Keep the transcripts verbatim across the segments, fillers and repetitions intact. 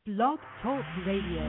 Blog Talk Radio.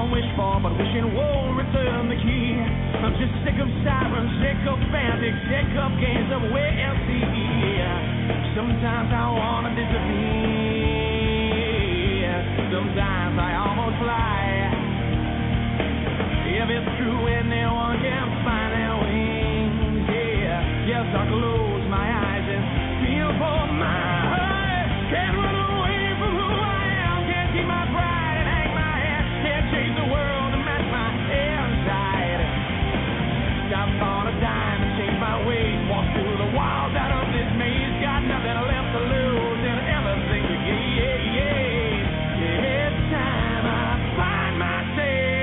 wish for, but wishing won't return the key. I'm just sick of sirens, sick of fantics, sick of games of wait and see. Sometimes I wanna disappear, sometimes I almost fly. If it's true anyone can find their wings, yeah. Yes, I close my eyes and feel for my heart. Can't run away from who I am, can't keep my pride and hang my head, can't chase the world and match my inside. Stop on a dime and change my ways, walk through the wilds out of this maze, got nothing left to lose and everything to gain. Yeah, yeah. It's time I find myself.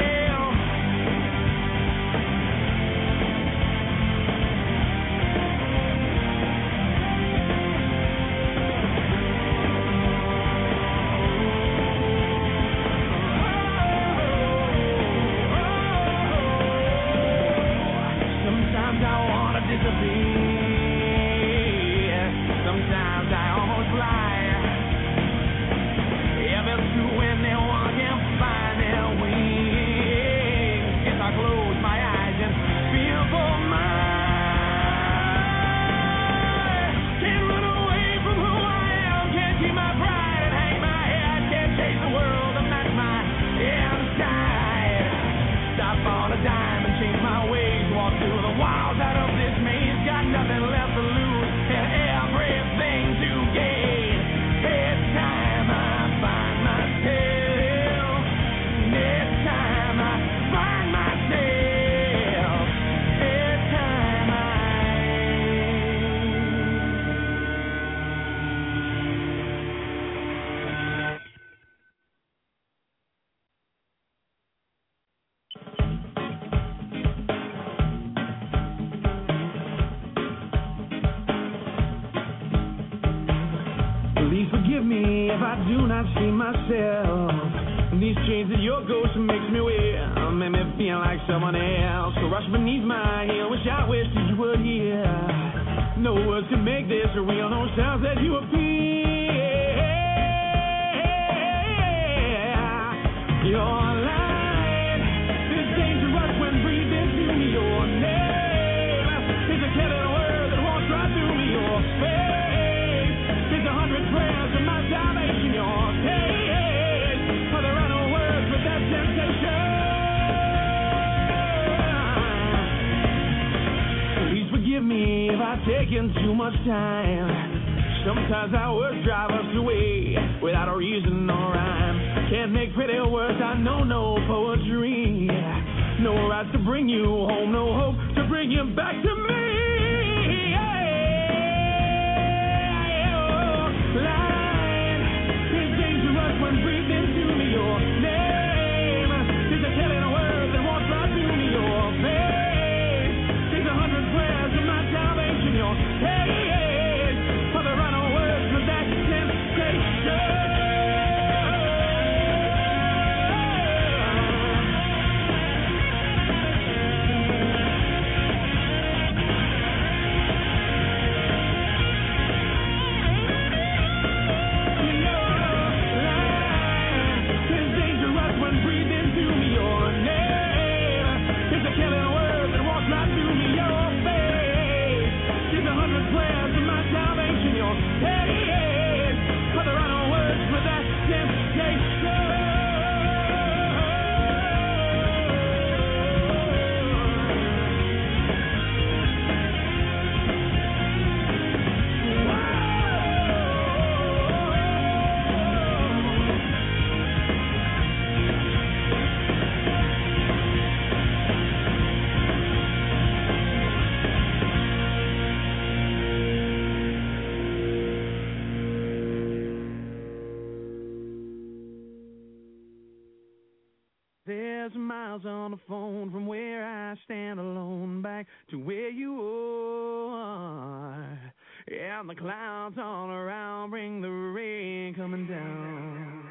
Sometimes I almost fly. If it's true anyone can find their wings, if I close my eyes and feel for mine. Can't run away from who I am, can't keep my pride and hang my head, can't chase the world and match my inside. Stop on a dime and change my ways, walk through the wilds out of this maze, got nothing left to lose and everything to gain. It's time I find myself. It's time I find myself. It's time I. Please forgive me if I do not see myself. These chains that your ghost makes me wear make me feel like someone else. So rush beneath my heel, wish I wished that you were here. No words can make this real, no sounds that you appear. Your light is dangerous when breathing through me. Your name is a killing word that walks right through me. Your face is a hundred prayers of my salvation. Your taste, for there are no words but that temptation. Please forgive me if I've taken too much time. Sometimes our words drive us away without a reason or rhyme. Can't make pretty words, I know no poetry. No rights to bring you home, no hope to bring you back to me. Line is dangerous when breathing through me. Your name is a killing word that walks right through me. Your face is a hundred prayers of my salvation. Your face, for there are no words but that temptation. There's miles on the phone from where I stand alone back to where you are. And the clouds all around bring the rain coming down.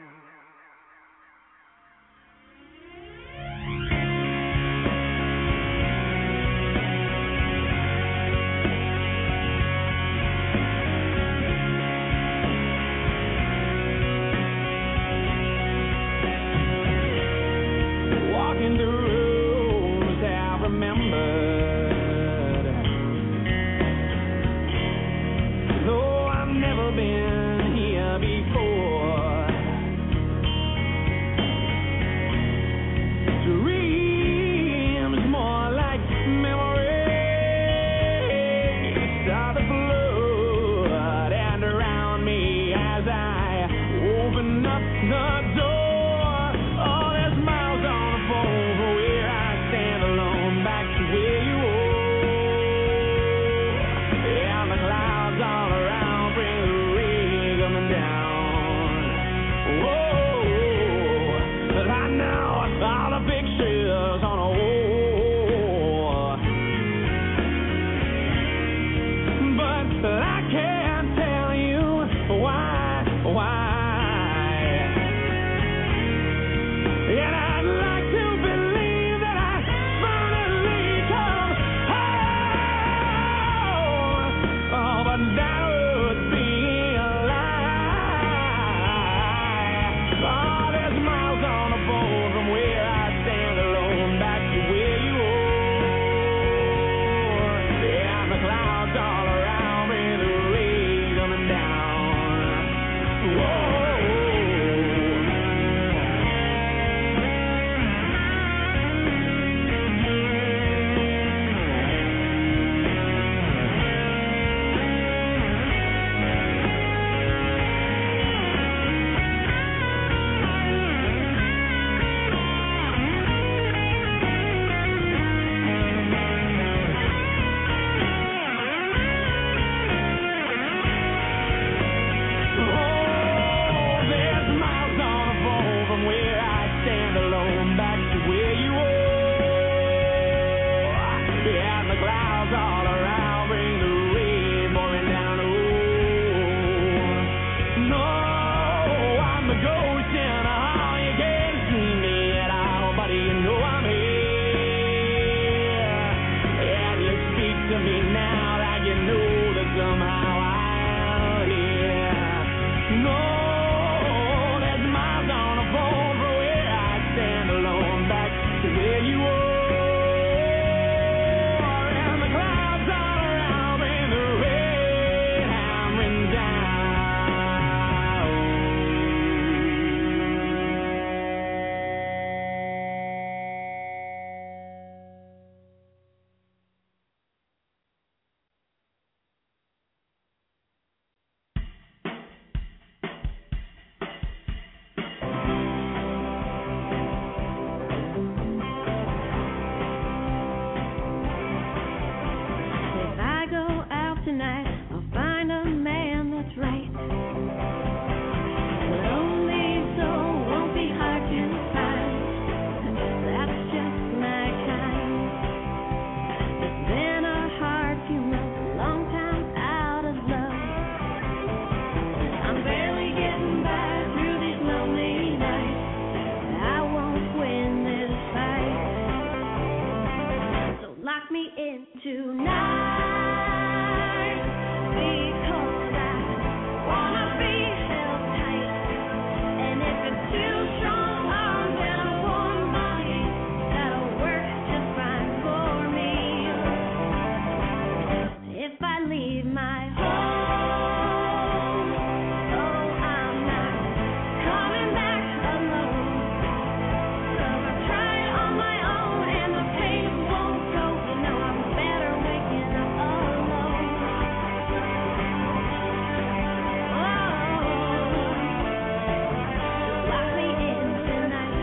in the rooms have remembered. Though I've never been here before, dreams more like memories start to flood and around me as I open up the door. Oh, there's miles on the phone from where I stand alone back to where you are. And the clouds all around bring the rain coming down. Whoa, but I know all the pictures on the wall, but I can't tell you why, why. And I'd like to believe that I finally come home. Oh, but that would be a lie. Oh, there's miles on the phone from where I stand alone back to where you are. And the clouds all around me, the rain coming down. Whoa. Oh, there's miles on the phone from where I stand alone back to where you are. And the clouds all around bring the rain pouring down. Oh, no, I'm the ghost in the hall. You can't see me at all, but you know I'm here. And you speak to me now like you know that somehow I'll hear. No, there's miles on the phone from where I stand alone back to where you are. And the clouds all around bring the rain hammering down. If I go out tonight, I'll find a man that's right. A lonely soul won't be hard to find. That's just my kind. It's been a hard few months, a long time out of love. I'm barely getting by through these lonely nights. I won't win this fight. So lock me in tonight, because I wanna be held tight. And if it's too strong arms and a warm body, that'll work just fine for me. If I leave my home, oh, I'm not coming back alone. 'Cause I've tried on my own and the pain won't go. You know I'm better waking up alone. Oh, lock me in tonight.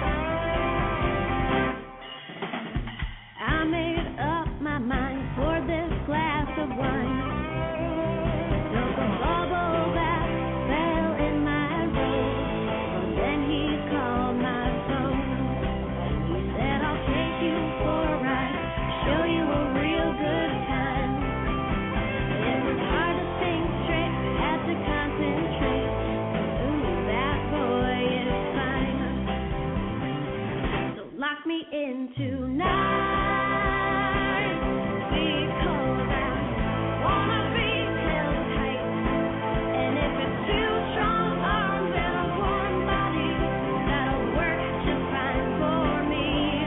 I made up my mind for this glass of wine. Took a bubble that fell in my road, but then he called my phone. He said, I'll take you for a ride, show you a real good time. It was hard to think straight, had to concentrate. Ooh, that boy is fine. So lock me in tonight, because I wanna be held tight. And if it's too strong arms and a warm body, that'll work just fine for me.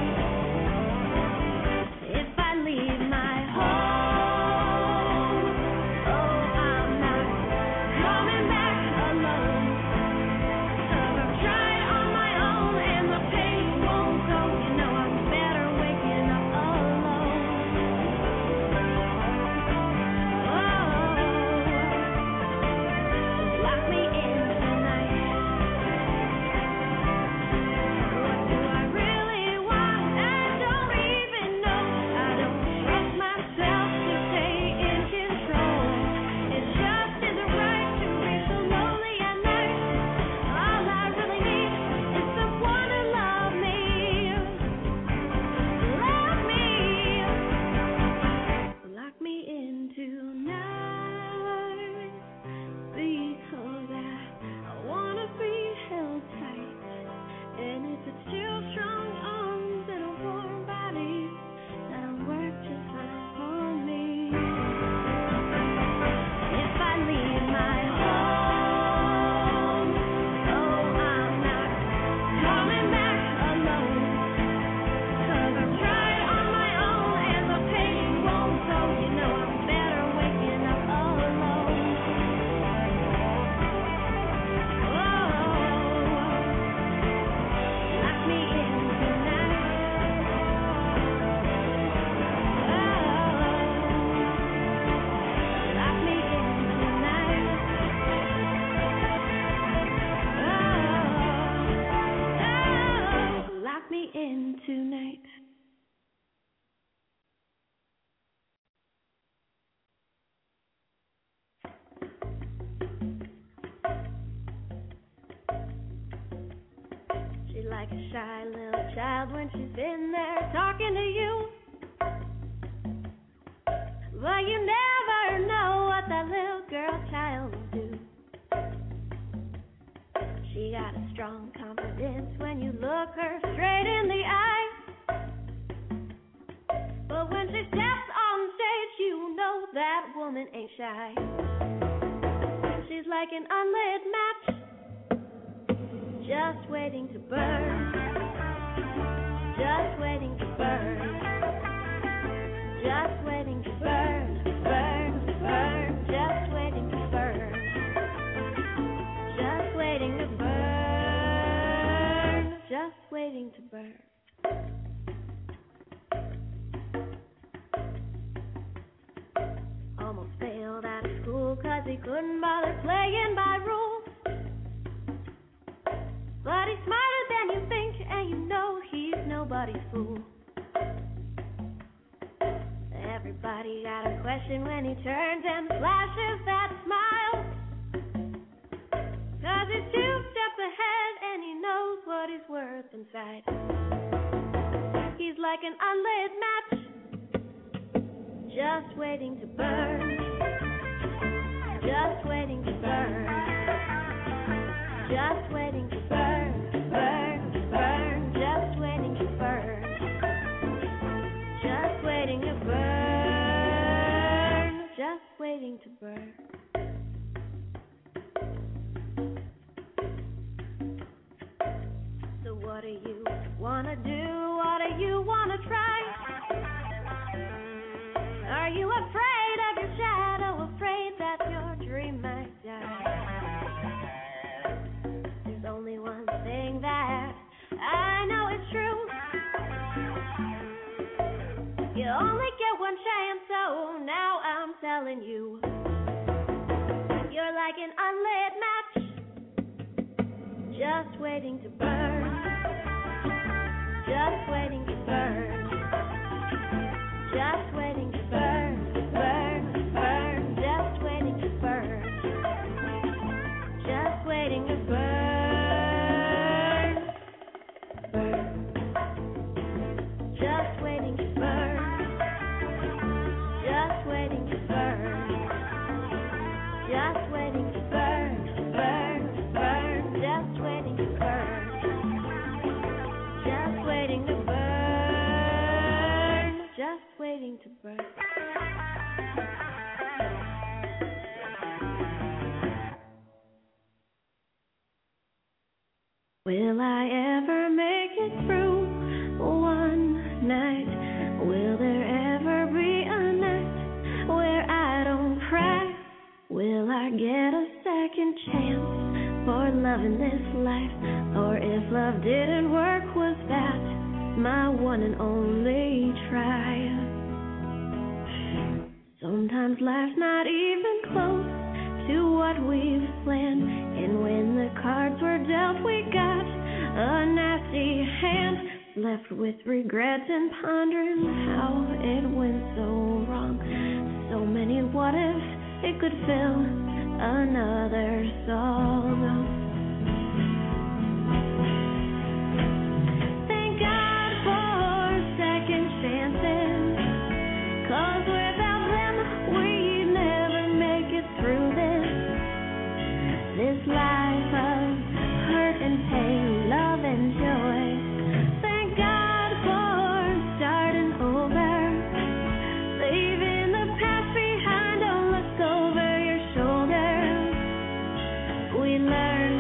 night. She's like a shy little child when she's in there talking to you. But you never know what that little girl child will do. She got a strong confidence when you look her straight in the eye. But when she steps on stage, you know that woman ain't shy. She's like an unlit match, just waiting to burn, just waiting to burn, just waiting to burn, burn, burn, just waiting to burn, just waiting to burn, just waiting to burn. Almost failed out of school 'cause he couldn't bother playing by rules. But he's smarter than you think, and you know he's nobody's fool. Everybody got a question when he turns and flashes that smile. 'Cause he's two steps ahead and he knows what he's worth inside. He's like an unlit match, just waiting to burn, just waiting to burn, just waiting to burn, burn, burn, just waiting to burn, just waiting to burn, just waiting to burn. So what do you wanna do? What do you wanna try? Are you afraid of your shadow, afraid that your dream might die? There's only one thing that I know is true. You only get one chance, so now I'm telling you. You're like an unlit match, just waiting to burn, just waiting to burn, just waiting to burn, burn, burn, just waiting to burn, just waiting to burn, burn, just waiting to burn, just waiting to burn, just waiting to burn, burn, burn, just waiting to burn, just waiting to burn, just waiting to burn. Will I ever make it through one night? Will there ever be a night where I don't cry? Will I get a second chance for loving this life? Or if love didn't work, was that my one and only try? Sometimes life's not even close to what we've planned, and when the cards were dealt, we got a nasty hand, left with regrets and pondering how it went so wrong. So many what ifs, it could fill another song. Thank God for second chances, 'cause without them we'd never make it through this. This life of hurt and pain, love and joy. Thank God for starting over, leaving the past behind. Don't look over your shoulder. We learn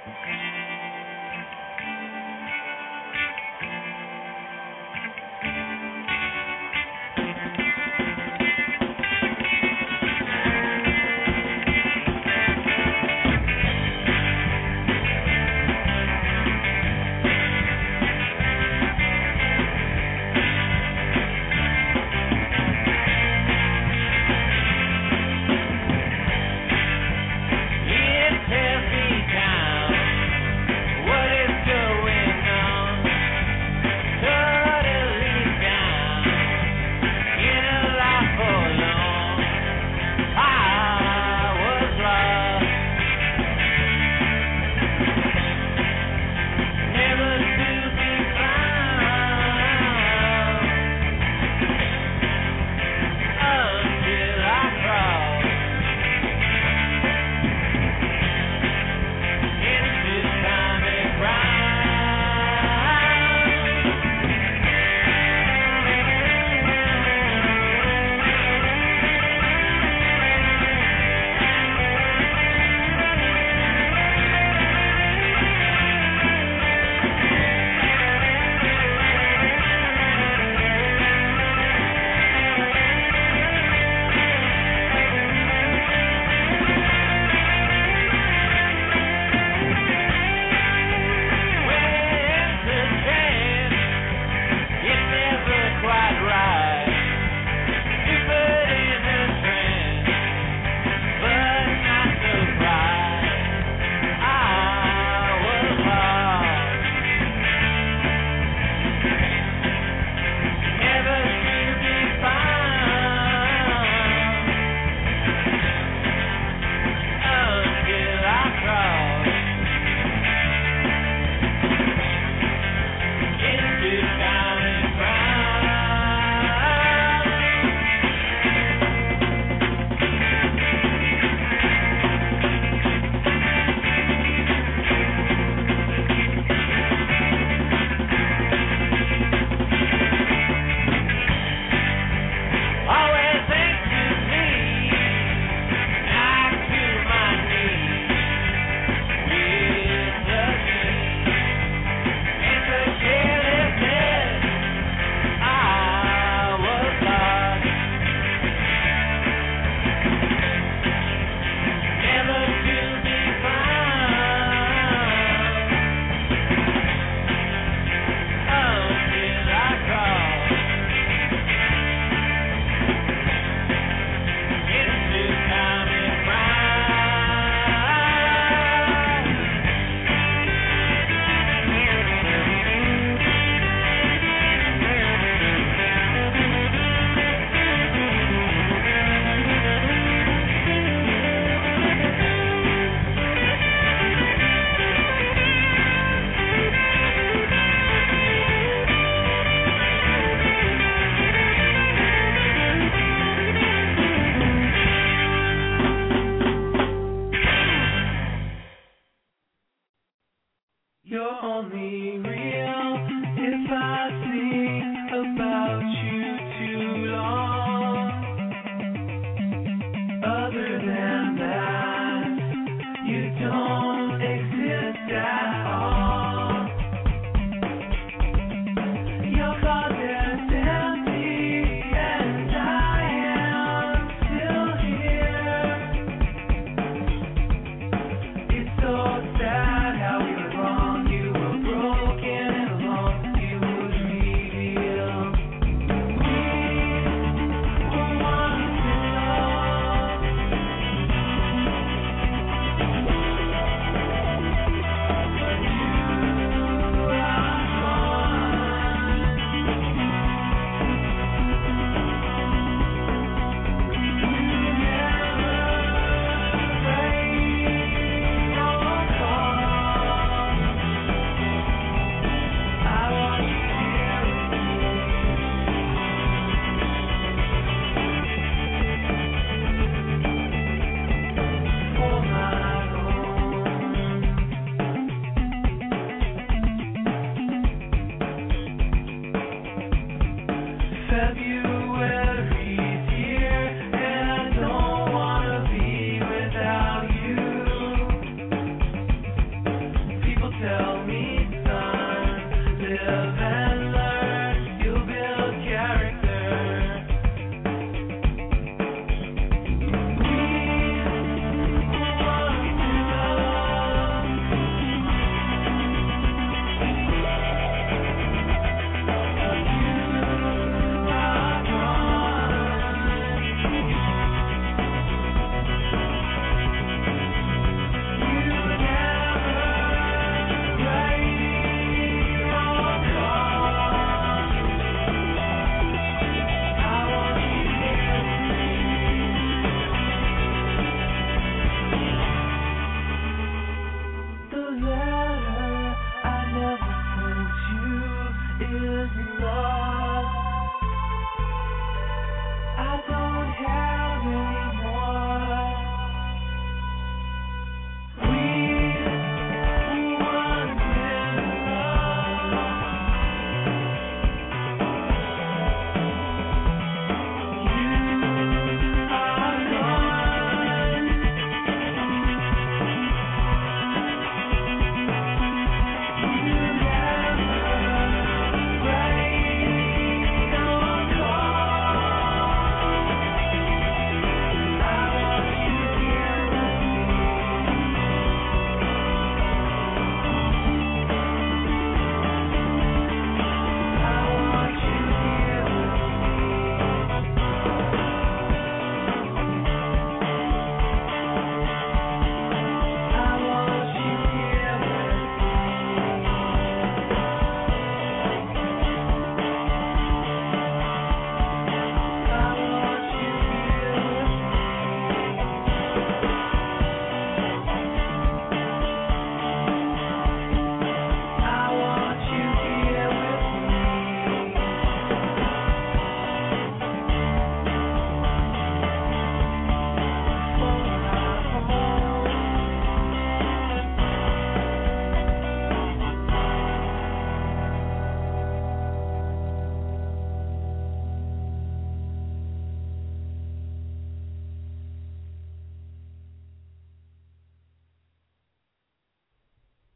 It's every town.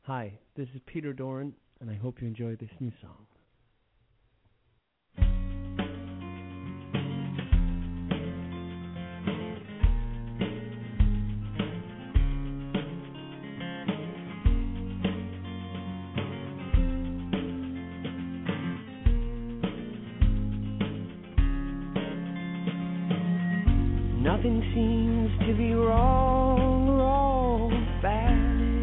Hi, this is Peter Doran, and I hope you enjoy this new song. Nothing seems to be wrong, wrong, bad.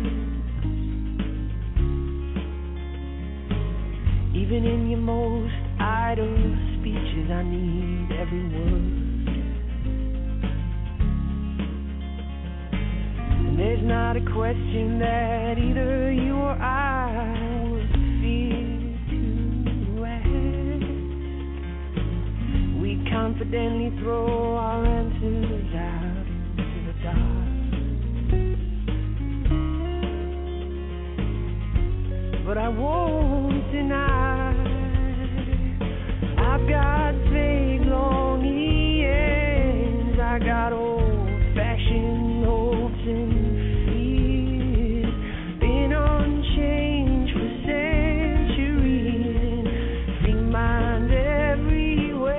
Even in your most idle speeches, I need every word. And there's not a question that either you or I would fear to ask. We confidently throw our answers out into the dark. But I won't deny I've got vague longings, I got old-fashioned hopes and fears, been unchanged for centuries, and free mind everywhere.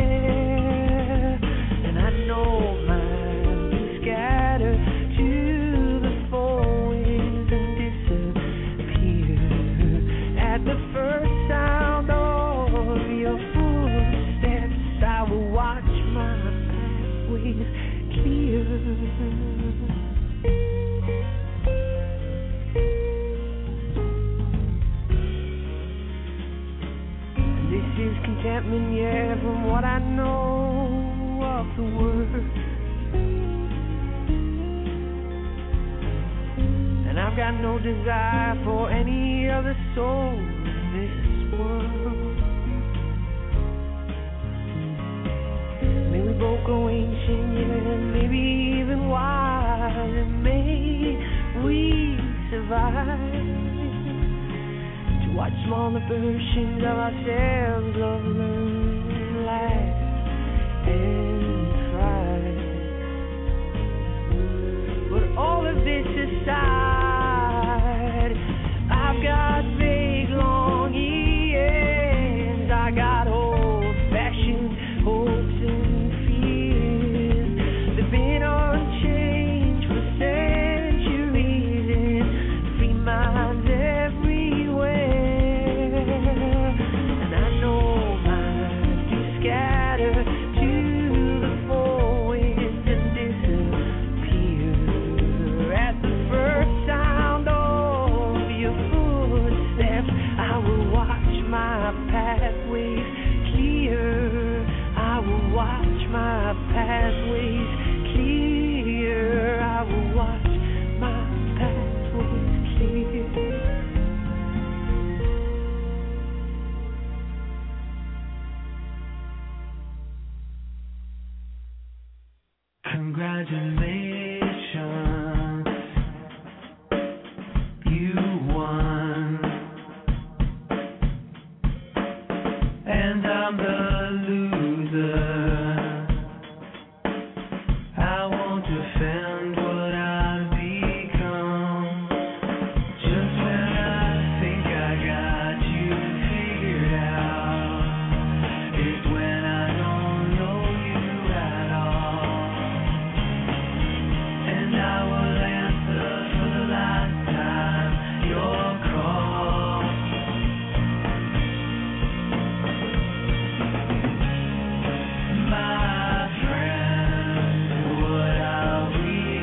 And I know mine can scatter to the four winds and disappear at the first sound of your footsteps. I will watch my pathways clear. This is contentment, yeah, from what I know of the word. And I've got no desire for any other soul in this world. May we both go ancient, yeah, maybe even wise, and may we survive to watch smaller versions of ourselves love, learn, laugh, and cry. But all of this aside, I've got vague longings, I got old-fashioned hopes and fears, they've been unchanged for centuries, and free minds everywhere. And I know mine can scatter to the four winds and disappear at the first sound of your footsteps. I will watch my pathways clear. I will watch my pathways clear. I will watch my pathways clear. Congratulations, you won, and I'm the loser. I won't defend what I've become. Just when I think I got you figured out, is when I don't know you at all. And I will answer for the last time your call. My friend, what are we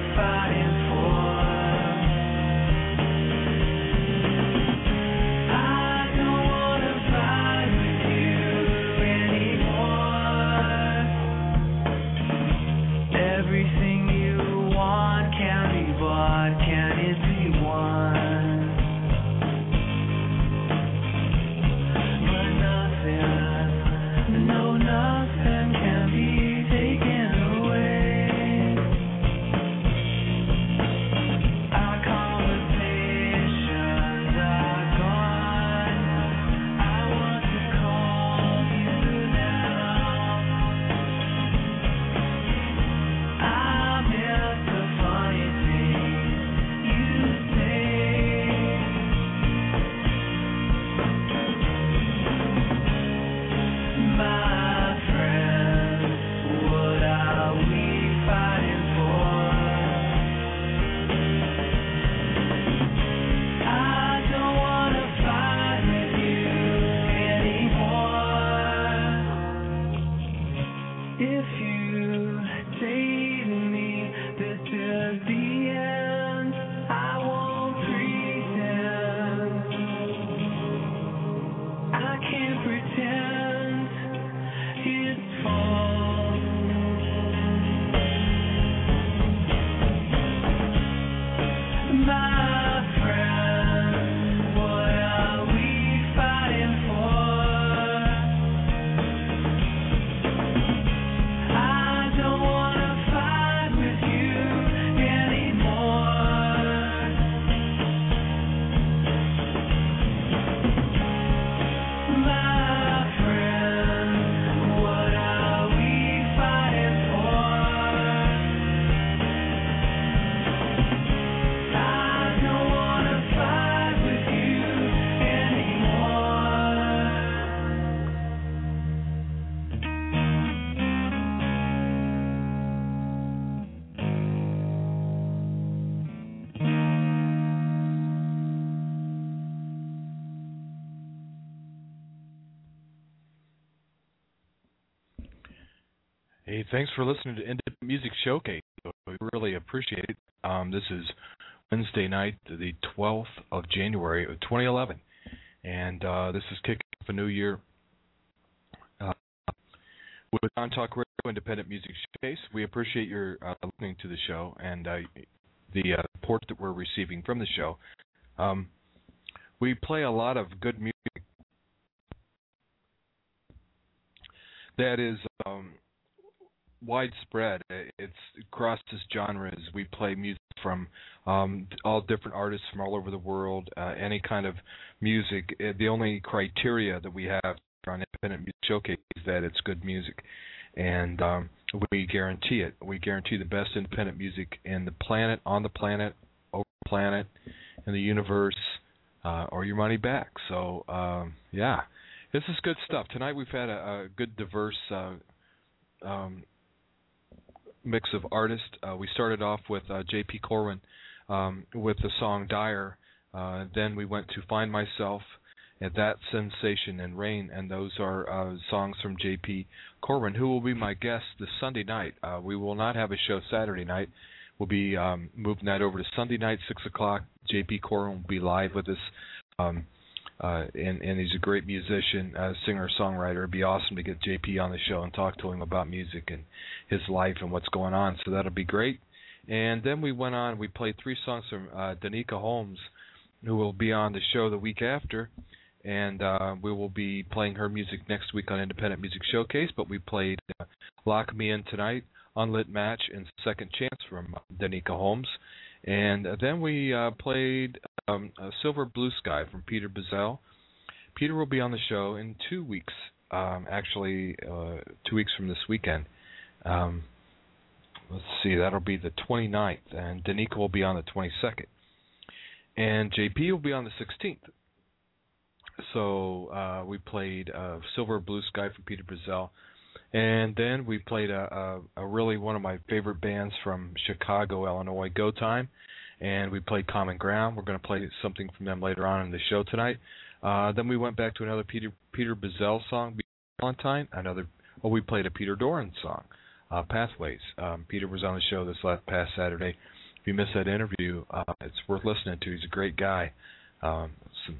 Hey, thanks for listening to Independent Music Showcase. We really appreciate it. Um, this is Wednesday night, the twelfth of January of twenty eleven, and uh, this is kicking off a new year uh, with On Talk Radio Independent Music Showcase. We appreciate your uh, listening to the show and uh, the uh, support that we're receiving from the show. Um, we play a lot of good music that is um, widespread. It's crosses genres. We play music from um, all different artists from all over the world, uh, any kind of music. Uh, The only criteria that we have on Independent Music Showcase is that it's good music, and um, we guarantee it. We guarantee the best independent music in the planet, on the planet, over the planet, in the universe, uh, or your money back. So, um, yeah. This is good stuff. Tonight we've had a, a good, diverse uh, um, mix of artists. Uh, we started off with uh, J P. Corwin um, with the song Dire. Uh, then we went to Find Myself, and That Sensation and Rain, and those are uh, songs from J P. Corwin, who will be my guest this Sunday night. Uh, we will not have a show Saturday night. We'll be um, moving that over to Sunday night, six o'clock. J P. Corwin will be live with us. Um, Uh, and, and he's a great musician, uh, singer-songwriter. It'd be awesome to get J P on the show and talk to him about music and his life and what's going on. So that'll be great. And then we went on. We played three songs from uh, Danica Holmes, who will be on the show the week after. And uh, we will be playing her music next week on Independent Music Showcase. But we played uh, Lock Me In Tonight, Unlit Match, and Second Chance from Danica Holmes. And then we uh, played um, uh, Silver Blue Sky from Peter Bizzell. Peter will be on the show in two weeks, um, actually uh, two weeks from this weekend. Um, let's see, that'll be the twenty-ninth, and Danica will be on the twenty-second. And J P will be on the sixteenth. So uh, we played uh, Silver Blue Sky from Peter Bizzell. And then we played a, a, a really one of my favorite bands from Chicago, Illinois, Go Time, and we played Common Ground. We're going to play something from them later on in the show tonight. Uh, then we went back to another Peter Peter Bizzell song, Valentine. Another, oh, we played a Peter Doran song, uh, Pathways. Um, Peter was on the show this last past Saturday. If you missed that interview, uh, it's worth listening to. He's a great guy. Um, some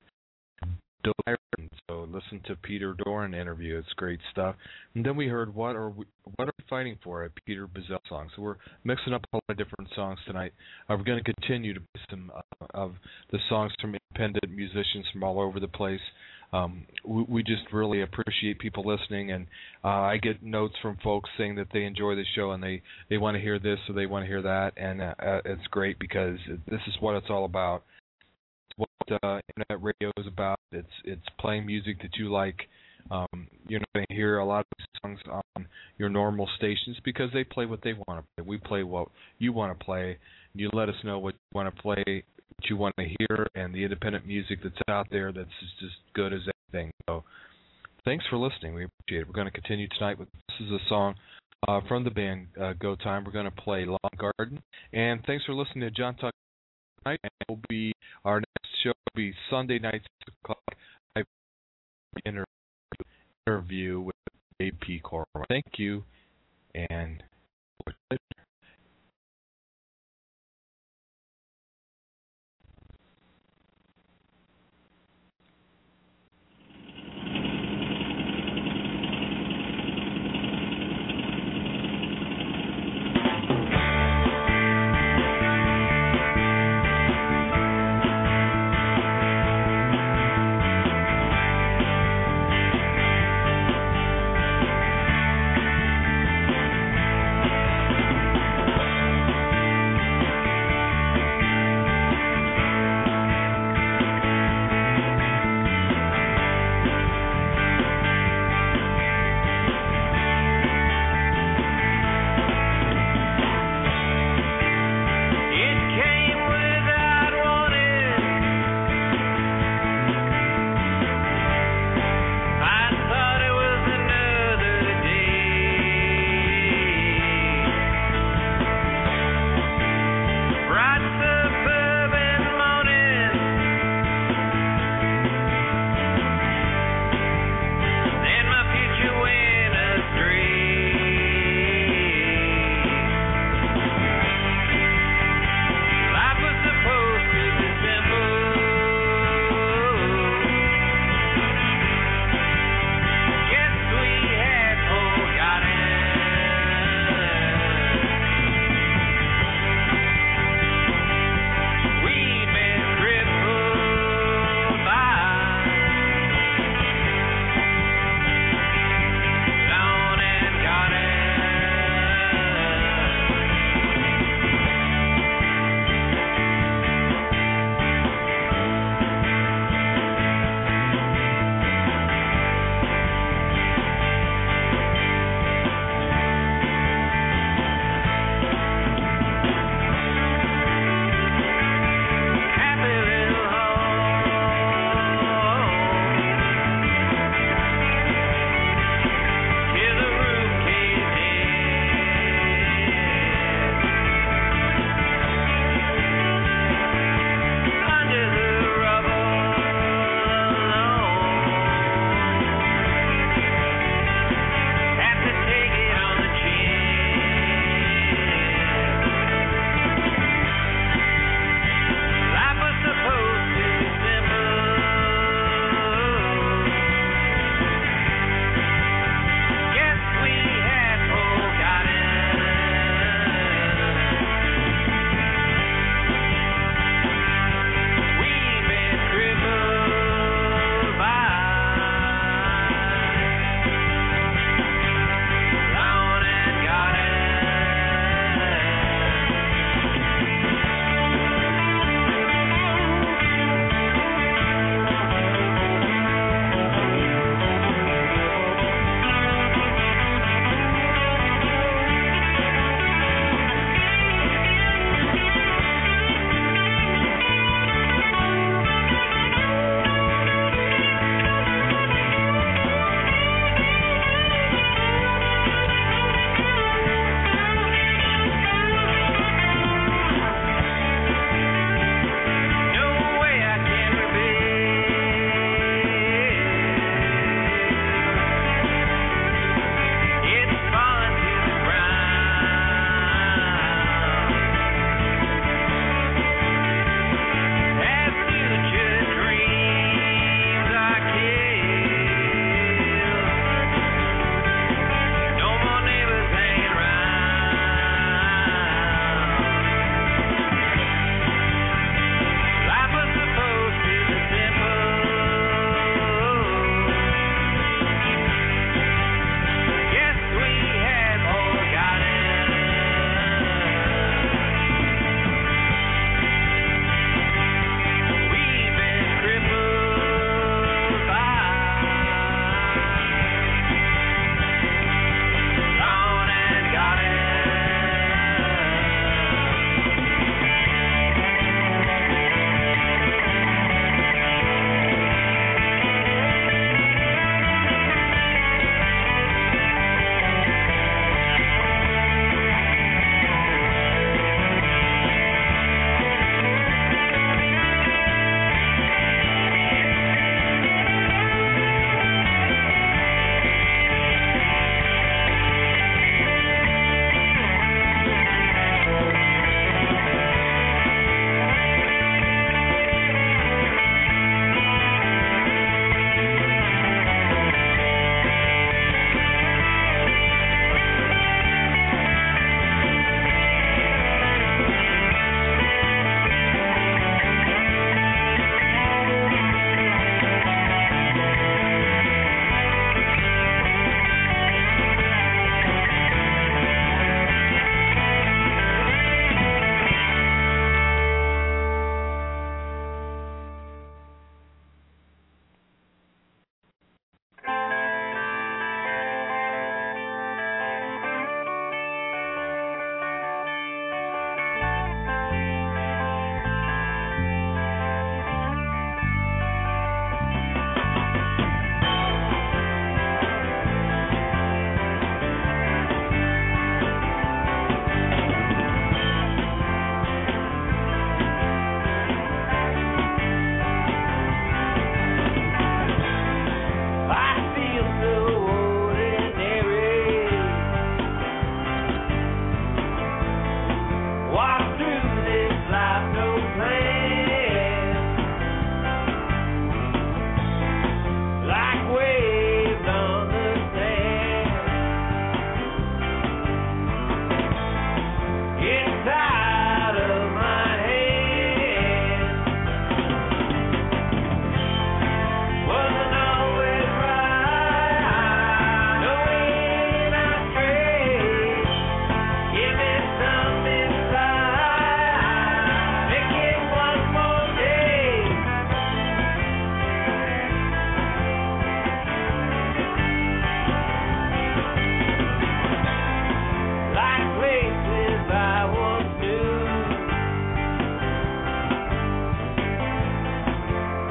So listen to Peter Doran interview. It's great stuff. And then we heard What Are We, what are we Fighting For, a Peter Bizzell song. So we're mixing up a lot of different songs tonight. Uh, we're going to continue to play some uh, of the songs from independent musicians from all over the place. Um, we, we just really appreciate people listening, and uh, I get notes from folks saying that they enjoy the show and they, they want to hear this or they want to hear that, and uh, uh, it's great because this is what it's all about. What uh, internet radio is about. It's it's playing music that you like. Um, you're not going to hear a lot of songs on your normal stations because they play what they want to play. We play what you want to play. You let us know what you want to play, what you want to hear, and the independent music that's out there that's just as good as anything. So thanks for listening. We appreciate it. We're going to continue tonight with this is a song uh, from the band uh, Go Time. We're going to play Long Garden. And thanks for listening to John Tuck tonight. And it will be our next show will be Sunday night, six o'clock. Interview, interview with J P. Corwin. Thank you, and later.